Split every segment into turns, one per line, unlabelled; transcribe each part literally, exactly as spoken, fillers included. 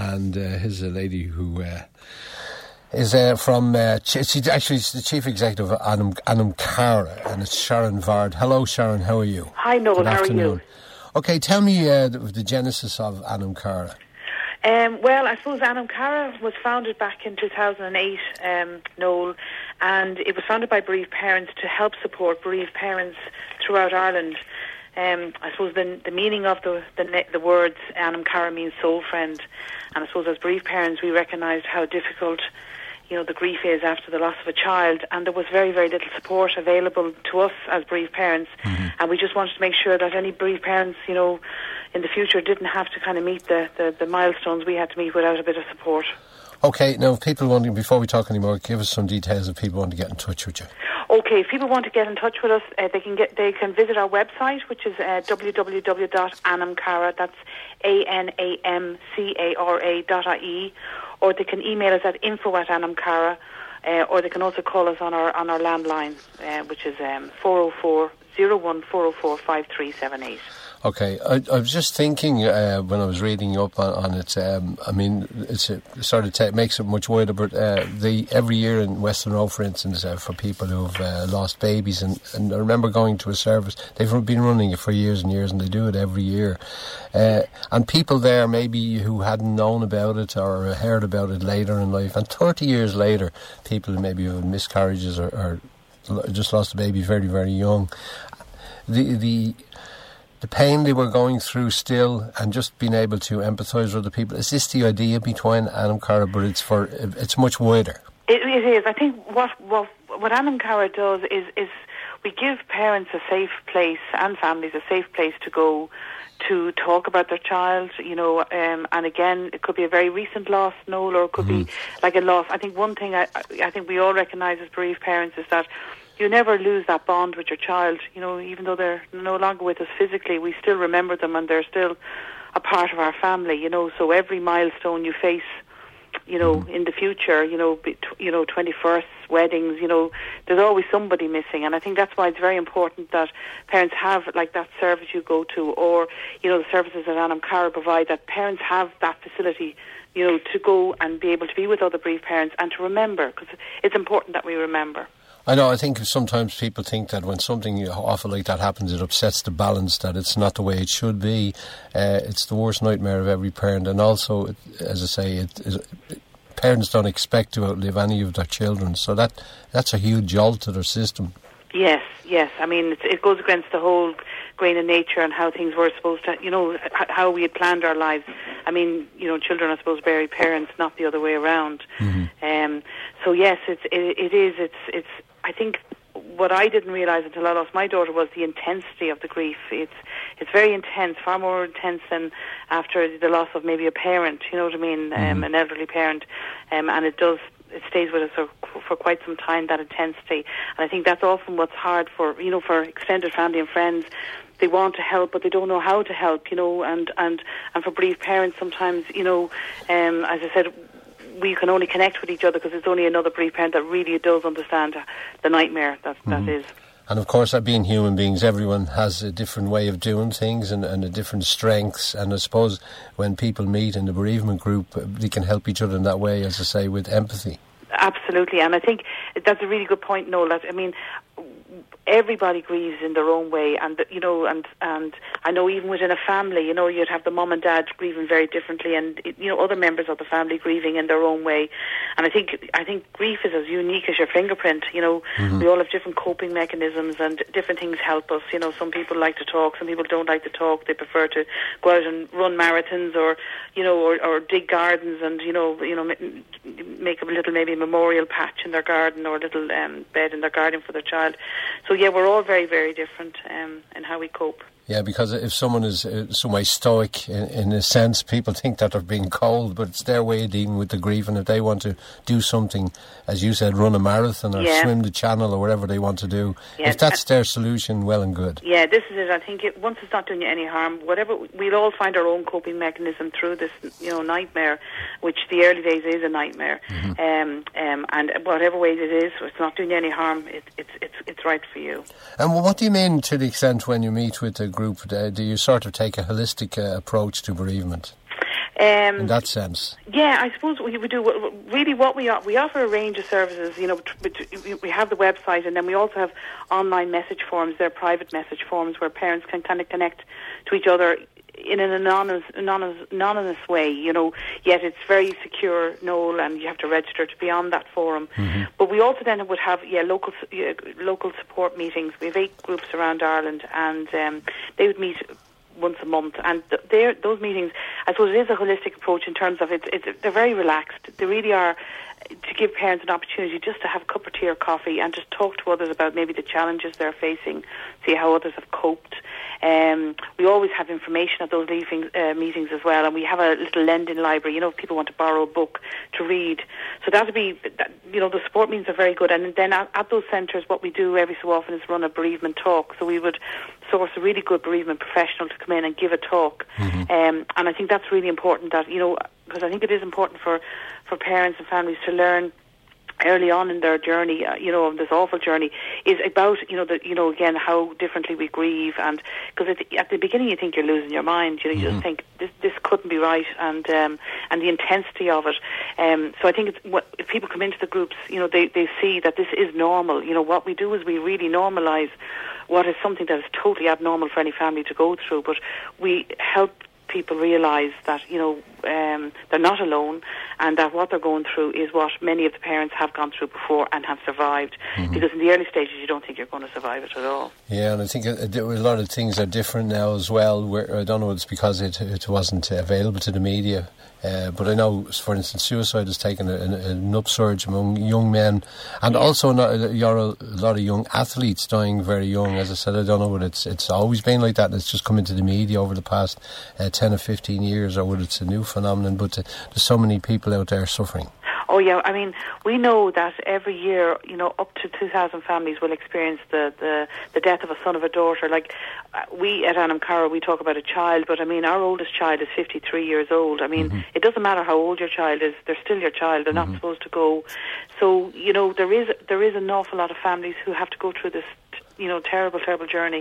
and uh, here's a lady who uh, is uh, from, uh, she's actually the chief executive of Anam, Anam Cara, and it's Sharon Vard. Hello, Sharon, how are you?
Hi, Noel,
Good
how
afternoon.
are you?
Okay, tell me uh, the, the genesis of Anam Cara.
Um, well, I suppose Anam Cara was founded back in two thousand eight, um, Noel, and it was founded by bereaved parents to help support bereaved parents throughout Ireland. Um, I suppose the, the meaning of the, the the words Anam Cara means soul friend, and I suppose as bereaved parents we recognised how difficult, you know, the grief is after the loss of a child, and there was very, very little support available to us as bereaved parents, mm-hmm. and we just wanted to make sure that any bereaved parents, you know, in the future didn't have to kind of meet the, the, the milestones we had to meet without a bit of support.
Okay, now if people want to, before we talk anymore, give us some details if people want to get in touch with you.
Okay, if people want to get in touch with us, uh, they can get they can visit our website, which is uh, w w w dot anamcara, that's A N A M C A R A dot I E, or they can email us at info at anamcara, uh, or they can also call us on our on our landline, uh, which is um, four oh four, oh one, four oh four, five three seven eight.
Okay, I, I was just thinking uh, when I was reading up on, on it. Um, I mean, it's a, it sort of t- makes it much wider. But uh, the every year in Western Row, for instance, uh, for people who've uh, lost babies, and, and I remember going to a service. They've been running it for years and years, and they do it every year. Uh, and people there, maybe who hadn't known about it or heard about it later in life, and thirty years later, people who maybe have had miscarriages or, or just lost a baby very, very young. The the The pain they were going through still, and just being able to empathise with other people. Is this the idea behind Anam Cara, but it's for it's much wider?
It, it is. I think what what what Anam Cara does is is we give parents a safe place and families a safe place to go to talk about their child. You know, um, and again, it could be a very recent loss, Noel, or it could mm-hmm. be like a loss. I think one thing I I think we all recognise as bereaved parents is that you never lose that bond with your child. You know, even though they're no longer with us physically, we still remember them and they're still a part of our family, you know. So every milestone you face, you know, mm. in the future, you know, be, you know, twenty-firsts, weddings, you know, there's always somebody missing. And I think that's why it's very important that parents have, like, that service you go to, or, you know, the services that Anam Cara provide, that parents have that facility, you know, to go and be able to be with other bereaved parents and to remember, because it's important that we remember.
I know, I think sometimes people think that when something awful like that happens, it upsets the balance, that it's not the way it should be. Uh, it's the worst nightmare of every parent, and also, as I say, it, it, parents don't expect to outlive any of their children, so that that's a huge jolt to their system. Yes,
yes. I mean, it, it goes against the whole grain of nature and how things were supposed to, you know, how we had planned our lives. I mean, you know, children are supposed to bury parents, not the other way around. Mm-hmm. Um, so yes, it's it, it is. It's it's. I think what I didn't realise until I lost my daughter was the intensity of the grief. It's it's very intense, far more intense than after the loss of maybe a parent, you know what I mean, um, mm-hmm. an elderly parent, um, and it does, it stays with us for, for quite some time, that intensity. And I think that's often what's hard for, you know, for extended family and friends. They want to help, but they don't know how to help, you know, and, and, and for bereaved parents sometimes, you know, um, as I said, we can only connect with each other because it's only another bereaved parent that really does understand the nightmare that, mm-hmm. that is.
And of course, being human beings, everyone has a different way of doing things and, and a different strengths. And I suppose when people meet in the bereavement group, they can help each other in that way, as I say, with empathy.
Absolutely, and I think that's a really good point, Noel. That, I mean, everybody grieves in their own way, and you know, and and I know even within a family, you know, you'd have the mum and dad grieving very differently, and you know, other members of the family grieving in their own way. And I think I think grief is as unique as your fingerprint. You know, mm-hmm. we all have different coping mechanisms, and different things help us. You know, some people like to talk, some people don't like to talk. They prefer to go out and run marathons, or you know, or, or dig gardens, and you know, you know, make a little maybe memorial patch in their garden, or a little um, bed in their garden for their child. So yeah, we're all very, very different um, in how we cope.
Yeah, because if someone is uh, some way stoic, in, in a sense, people think that they're being cold, but it's their way of dealing with the grief. And if they want to do something, as you said, run a marathon or yeah. swim the channel or whatever they want to do, yeah. if that's their solution, well and good.
Yeah, this is it. I think it, once it's not doing you any harm, whatever, we'll all find our own coping mechanism through this, you know, nightmare, which the early days is a nightmare. Mm-hmm. Um, um, and whatever way it is, it's not doing you any harm. It, it's it's it's right for you.
And what do you mean to the extent when you meet with a group, uh, do you sort of take a holistic uh, approach to bereavement?
Um,
in that sense.
Yeah, I suppose we would do really what we we offer a range of services. You know, we have the website, and then we also have online message forums. They're private message forums where parents can kind of connect to each other in an anonymous, anonymous, anonymous way, you know, yet it's very secure, Noel, and you have to register to be on that forum. Mm-hmm. But we also then would have, yeah, local yeah, local support meetings. We have eight groups around Ireland, and um, they would meet once a month, and th- those meetings, I suppose it is a holistic approach in terms of it's, it's they're very relaxed. They really are to give parents an opportunity just to have a cup of tea or coffee and just talk to others about maybe the challenges they're facing, see how others have coped. Um, we always have information at those leaving, uh, meetings as well, and we have a little lending library, you know, if people want to borrow a book to read. So that would be, that, you know, the support meetings are very good. And then at, at those centres, what we do every so often is run a bereavement talk. So we would source a really good bereavement professional to come in and give a talk. Mm-hmm. Um, and I think that's really important, that, you know, because I think it is important for, for parents and families to learn early on in their journey, uh, you know, this awful journey, is about, you know, the, you know, again, how differently we grieve. And because at, at the beginning you think you're losing your mind, you know, you mm-hmm. just think this this couldn't be right, and um, and the intensity of it. Um, so I think it's, what, if people come into the groups, you know, they, they see that this is normal. You know, what we do is we really normalise what is something that is totally abnormal for any family to go through, but we help people realise that, you know, um, they're not alone, and that what they're going through is what many of the parents have gone through before and have survived. Mm-hmm. Because in the early stages you don't think you're going to survive it at all. Yeah,
and I think a, a lot of things are different now as well. Where, I don't know, it's because it, it wasn't available to the media. Uh, but I know, for instance, suicide has taken an, an upsurge among young men, and also not, you're a, a lot of young athletes dying very young. As I said, I don't know whether it's it's always been like that and it's just come into the media over the past uh, ten or fifteen years, or whether it's a new phenomenon, but uh, there's so many people out there suffering.
Oh yeah, I mean, we know that every year, you know, up to two thousand families will experience the, the, the death of a son or a daughter. Like, uh, we at Anam Cara, we talk about a child, but I mean, our oldest child is fifty-three years old. I mean, mm-hmm. it doesn't matter how old your child is, they're still your child, they're mm-hmm. not supposed to go. So, you know, there is there is an awful lot of families who have to go through this, you know, terrible, terrible journey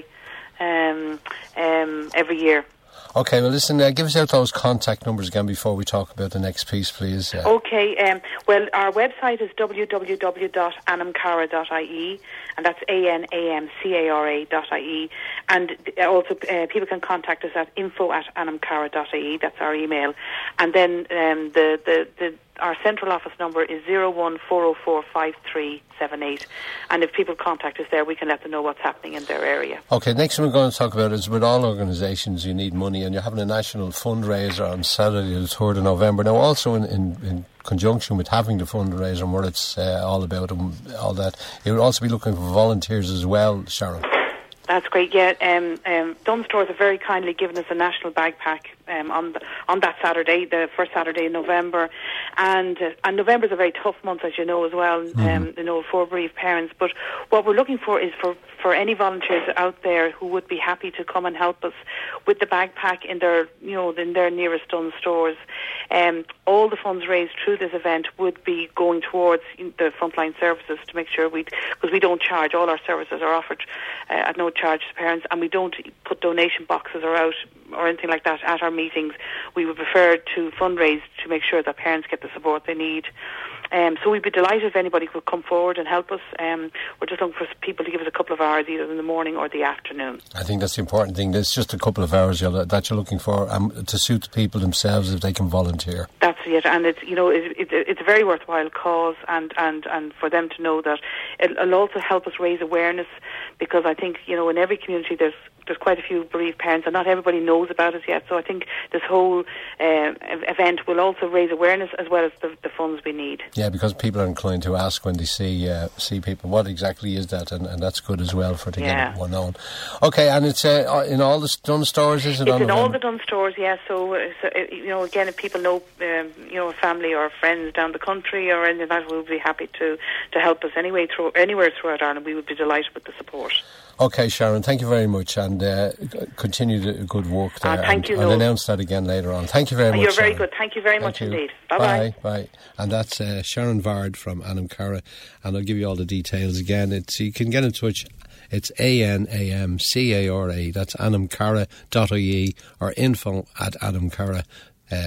um, um, every year.
Okay, well listen, uh, give us out those contact numbers again before we talk about the next piece, please. Uh,
okay, um, well our website is w w w dot anamcara dot i e, and that's A N A M C A R A dot I E, and also uh, people can contact us at info at anamcara dot I E, that's our email, and then um, the, the, the our central office number is zero one four zero four five three seven eight, and if people contact us there, we can let them know what's happening in their area.
Okay, next thing we're going to talk about is with all organisations you need money, and you're having a national fundraiser on Saturday the third of November. Now also in, in, in conjunction with having the fundraiser and what it's uh, all about and all that, you would also be looking for volunteers as well, Sharon.
That's great, yeah. Um, um, Dunnes Stores have very kindly given us a national bag pack um, on the, on that Saturday, the first Saturday in November. And uh, and November is a very tough month, as you know, as well, mm-hmm. um, you know, for bereaved parents. But what we're looking for is for, for any volunteers out there who would be happy to come and help us with the bag pack in their, you know, in their nearest Dunnes Stores. Um, all the funds raised through this event would be going towards the frontline services to make sure we, because we don't charge, all our services are offered uh, at no charge to parents, and we don't put donation boxes or out or anything like that at our meetings. We would prefer to fundraise to make sure that parents get the support they need. Um, so we'd be delighted if anybody could come forward and help us. Um, we're just looking for people to give us a couple of hours, either in the morning or the afternoon.
I think that's the important thing. It's just a couple of hours you're, that you're looking for, um, to suit the people themselves if they can volunteer.
That's it, and it's, you know, it, it, it's a very worthwhile cause, and, and, and for them to know that it'll also help us raise awareness, because I think, you know, in every community there's there's quite a few bereaved parents, and not everybody knows about it yet. So I think this whole uh, event will also raise awareness as well as the, the funds we need. Yeah, because people are inclined to ask when they see uh, see people, what exactly is that, and, and that's good as well for to yeah. get one known. Okay, and it's uh, in all the Dunnes Stores, is it? It's
on
in all the Dunnes Stores, yeah. So, uh, so uh, you know, again, if people know, um, you know, family or friends down the country or anything like that, we would be happy to, to help us anyway through anywhere throughout Ireland. We would be delighted with the support. Okay, Sharon, thank you very much, and uh, continue the good work there. Uh, thank you. I'll announce that again later on. Thank you very much. You're very Sharon. Good. Thank you very thank much you. Indeed. Bye-bye. Bye. Bye. And that's uh, Sharon Vard from Anam Cara, and I'll give you all the details again. It's, you can get in touch. It's A N A M C A R A. That's anamcara dot I E or info at anamcara. Uh,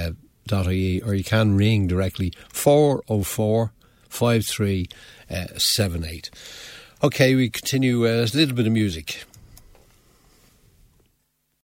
dot I E, or you can ring directly four oh four, five three seven eight. Okay, we continue uh, a little bit of music.